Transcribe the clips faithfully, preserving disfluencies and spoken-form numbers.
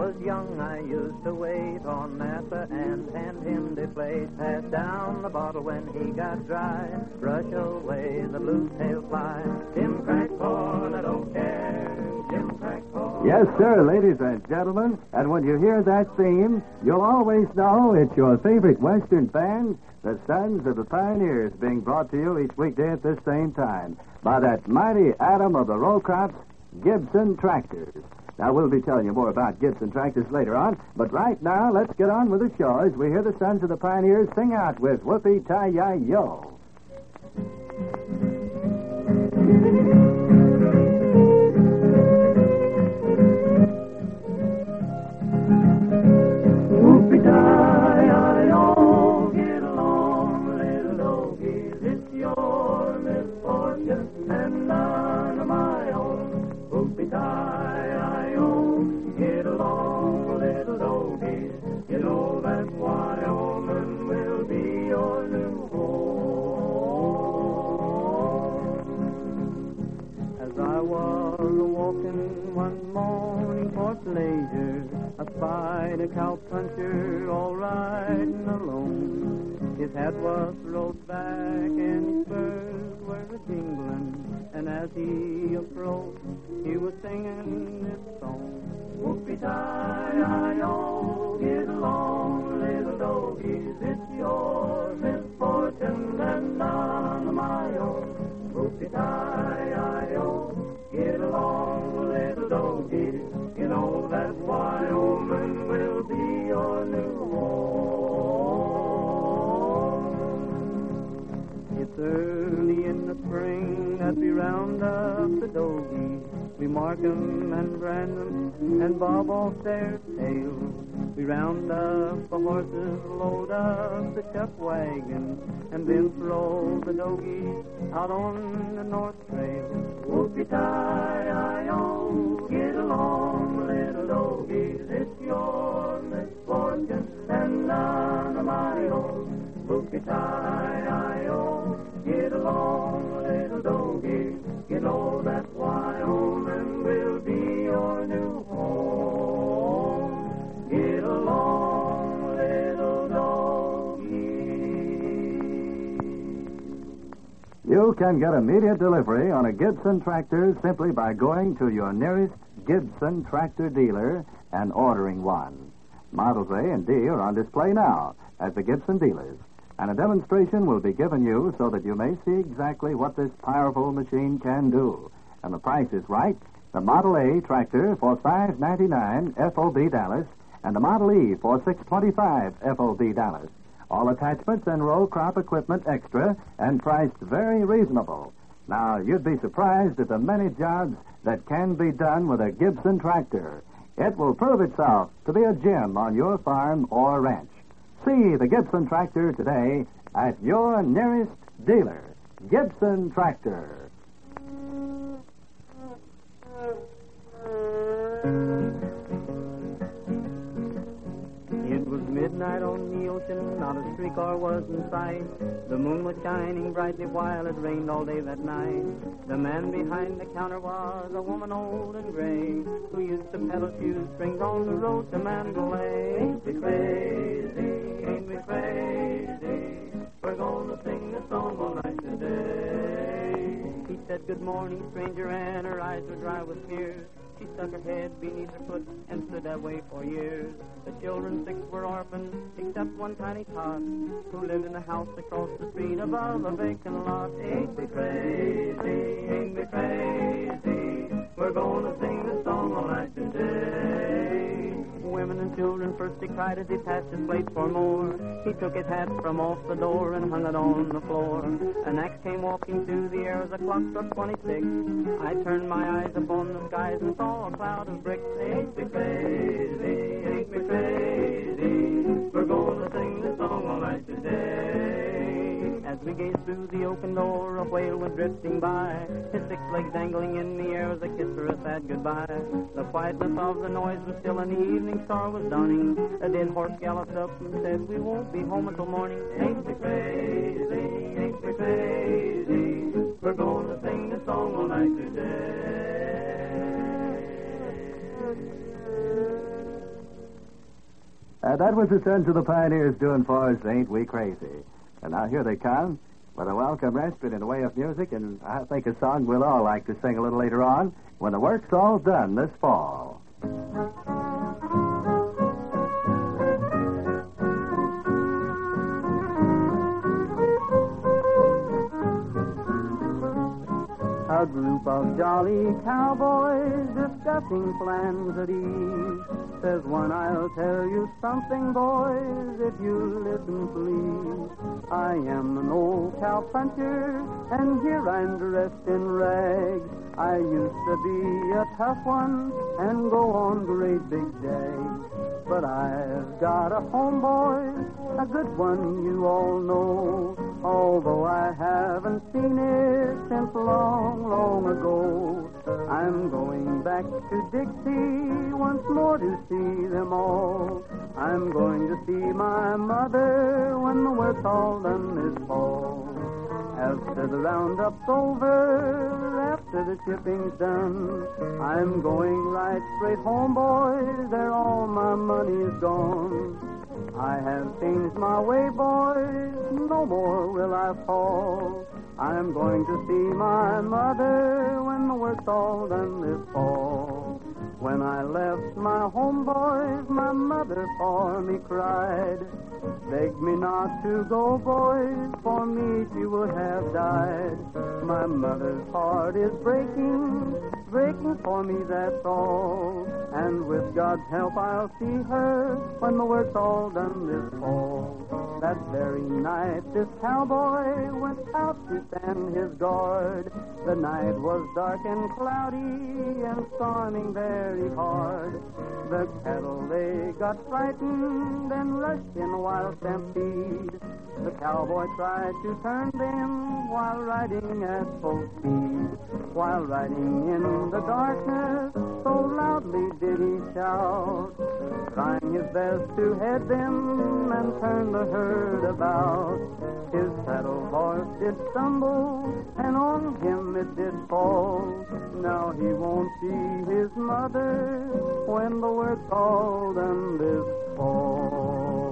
was young, I used to wait on Massa and hand him the plate. Pass down the bottle when he got dry, brush away the blue tail fly. Jim crack corn, I don't care. Jim crack corn. Yes, sir, ladies and gentlemen. And when you hear that theme, you'll always know it's your favorite Western band, the Sons of the Pioneers, being brought to you each weekday at this same time by that mighty atom of the row crops, Gibson Tractors. Now, we'll be telling you more about Gibson Tractors later on, but right now, let's get on with the show as we hear the Sons of the Pioneers sing out with Whoopee-Tie-Yi-Yo. Whoopee-tie-yi-yo, get along, little doggies, it's your misfortune and none of my own. Whoopee-tie-yi-yo, get along, little doggies, you know that Wyoming will be your new home. As I was walking one morning for pleasure, I spied a cowpuncher all riding alone. His hat was rolled back and his spurs were a-jingling, and as he approached, he was singing this song. Whoopee-tie-yi-yo, get along, little doggies, it's your misfortune and none of my own. Whoopee-tie-yi-yo, get along, little doggies, you know that Wyoming will be your new home. It's early in the spring that we round up the doggies. We mark 'em and brand 'em and bob off their tails. We round up the horses, load up the chuck wagon, and then throw the doggies out on the North Trail. Whoopee-tie-yi-yo, get along, little doggies, it's your misfortune and none of my own. Whoopee-tie-yi-yo, get along, little doggies, you know that Wyoming will be your new home. Get along, little doggies. You can get immediate delivery on a Gibson tractor simply by going to your nearest Gibson tractor dealer and ordering one. Models A and D are on display now at the Gibson dealers, and a demonstration will be given you so that you may see exactly what this powerful machine can do. And the price is right. The Model A tractor for five dollars and ninety-nine cents F O B Dallas, and the Model E for six dollars and twenty-five cents F O B Dallas. All attachments and row crop equipment extra and priced very reasonable. Now, you'd be surprised at the many jobs that can be done with a Gibson tractor. It will prove itself to be a gem on your farm or ranch. See the Gibson tractor today at your nearest dealer. Gibson Tractor. It was midnight on the ocean, not a streetcar was in sight. The moon was shining brightly while it rained all day that night. The man behind the counter was a woman old and gray, who used to peddle shoestrings on the road to Mandalay. Ain't we crazy, ain't we crazy, we're gonna sing the song all night today. He said, good morning, stranger, and her eyes were dry with tears. She stuck her head beneath her foot and stood that way for years. The children, six, were orphans, except one tiny tot, who lived in a house across the street above a vacant lot. Ain't we crazy, ain't we crazy, we're gonna sing the song all night today. Women and children first he cried as he passed his plate for more. He took his hat from off the door and hung it on the floor. An axe came walking through the air as the clock struck twenty-six. I turned my eyes upon the skies and saw a cloud of bricks. Ain't we crazy, ain't we crazy, we're gonna sing the song all night today. As we gazed through the open door, a whale went drifting by, his six legs dangling in the air as a kiss for a sad goodbye. The quietness of the noise was still, and the evening star was dawning. A dead horse galloped up and said, we won't be home until morning. Ain't we crazy, ain't we crazy, we're gonna sing the song all night today. Uh, that was the Sons of the Pioneers doing for us, Ain't We Crazy? And now here they come with a welcome respite in the way of music, and I think a song we'll all like to sing a little later on when the work's all done this fall. A group of jolly cowboys discussing plans at ease. Says one, I'll tell you something, boys, if you listen, please. I am an old cowpuncher, and here I'm dressed in rags. I used to be a tough one and go on great big days. But I've got a homeboy, a good one you all know, although I haven't seen it since long, long ago. I'm going back to Dixie once more to see them all. I'm going to see my mother when the work's all done this fall. After the roundup's over, after the shipping's done, I'm going right straight home, boys, there all my money's gone. I have changed my way, boys, no more will I fall. I'm going to see my mother when the work's all done this fall. When I left my home, boys, my mother for me cried. Begged me not to go, boys, for me she would have died. My mother's heart is breaking, breaking for me, that's all. And with God's help I'll see her when the work's all done this fall. That very night this cowboy went out to stand his guard. The night was dark and cloudy and storming very hard. The cattle, they got frightened and rushed in a wild stampede. The cowboy tried to turn them while riding at full speed. While riding in the darkness, so loudly did he shout, trying his best to head them and turn the herd about. His saddle horse did stumble, and on him it did fall. Now he won't see his mother when the work's all done this fall.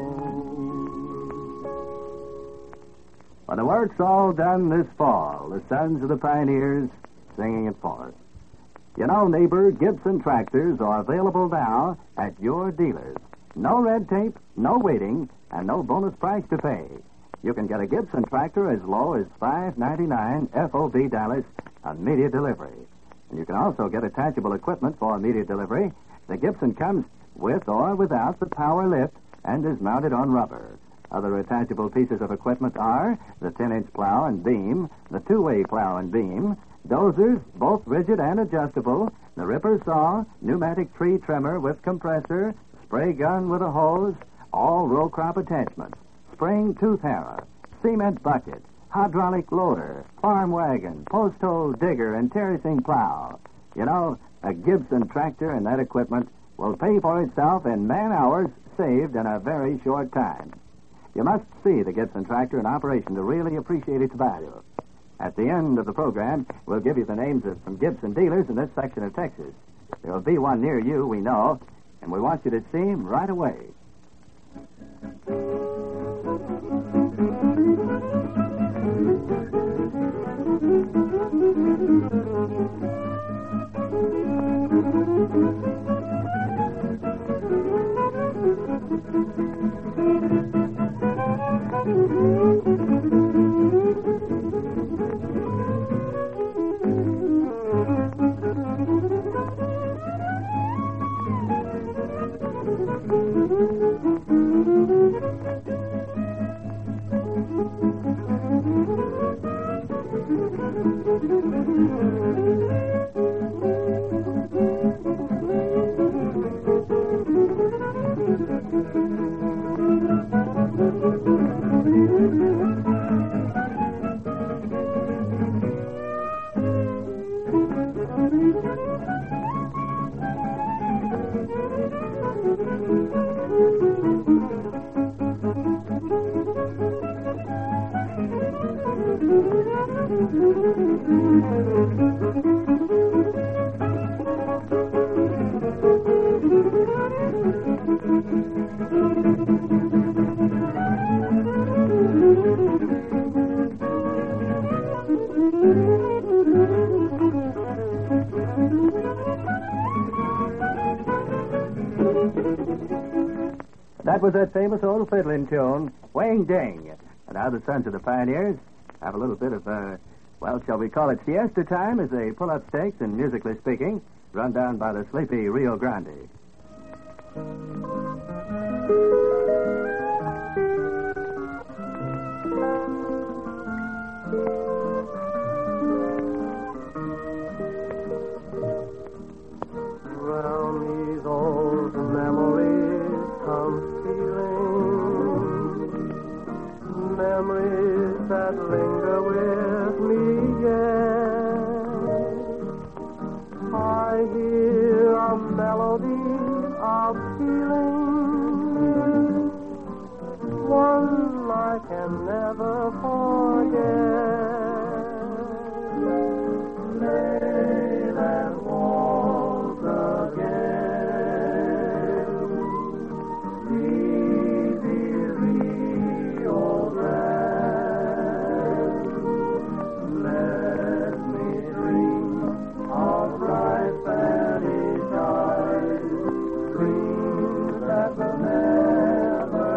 When the work's all done this fall, the Sons of the Pioneers singing it for us. You know, neighbor, Gibson tractors are available now at your dealers. No red tape, no waiting, and no bonus price to pay. You can get a Gibson tractor as low as five ninety-nine F O B Dallas on immediate delivery. And you can also get attachable equipment for immediate delivery. The Gibson comes with or without the power lift and is mounted on rubber. Other attachable pieces of equipment are the ten-inch plow and beam, the two-way plow and beam, dozers, both rigid and adjustable, the ripper saw, pneumatic tree trimmer with compressor, spray gun with a hose, all row crop attachments, spring tooth harrow, cement bucket, hydraulic loader, farm wagon, post hole digger, and terracing plow. You know, a Gibson tractor and that equipment will pay for itself in man-hours saved in a very short time. You must see the Gibson tractor in operation to really appreciate its value. At the end of the program, we'll give you the names of some Gibson dealers in this section of Texas. There will be one near you, we know, and we want you to see him right away. That was that famous old fiddling tune, Wang Ding. And now the sons of the pioneers have a little bit of, uh, well, shall we call it siesta time as they pull up stakes and, musically speaking, run down by the sleepy Rio Grande. That linger with me yet. I hear a melody of feeling, one I can never forget. Lay that waltz again, leave the Rio Grande. Let me dream of bright Spanish eyes, dreams that will never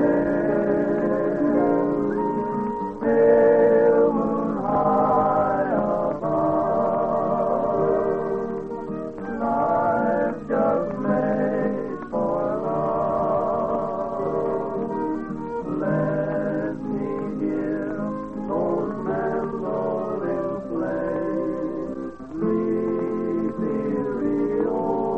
end. Pale moon high above, life just made for love. Let me hear those mandolins play, sleepy Rio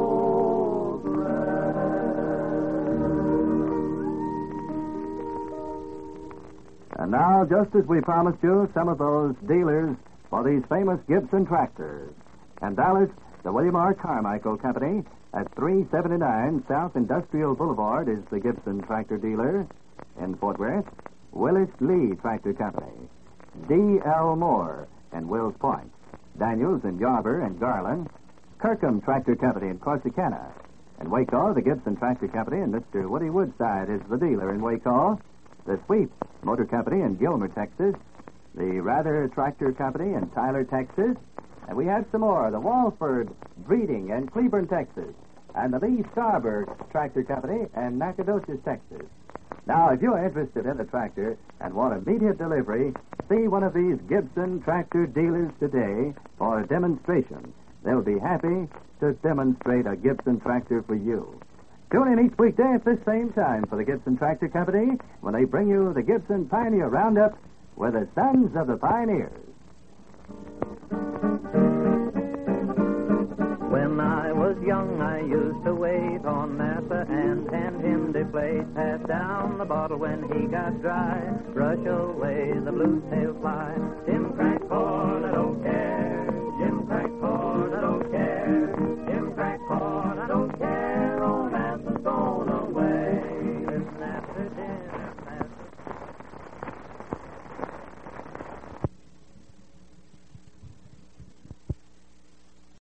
Grande. And now, just as we promised you, some of those dealers for these famous Gibson tractors. And Dallas, the William R. Carmichael Company at three seventy-nine South Industrial Boulevard is the Gibson tractor dealer. In Fort Worth, Willis Lee Tractor Company. D L. Moore in Wills Point. Daniels in Yarber and Garland. Kirkham Tractor Company in Corsicana. In Waco, the Gibson Tractor Company, and Mister Woody Woodside is the dealer in Waco. The Sweep Motor Company in Gilmer, Texas. The Rather Tractor Company in Tyler, Texas. And we have some more. The Walford Breeding in Cleburne, Texas. And the Lee Starberg Tractor Company in Nacogdoches, Texas. Now, if you're interested in a tractor and want immediate delivery, see one of these Gibson tractor dealers today for a demonstration. They'll be happy to demonstrate a Gibson tractor for you. Tune in each weekday at this same time for the Gibson Tractor Company when they bring you the Gibson Pioneer Roundup with the Sons of the Pioneers. When I was young, I used to wait on Massa and hand him the plate. Pass down the bottle when he got dry. Brush away the blue tail fly. Tim crack corn at old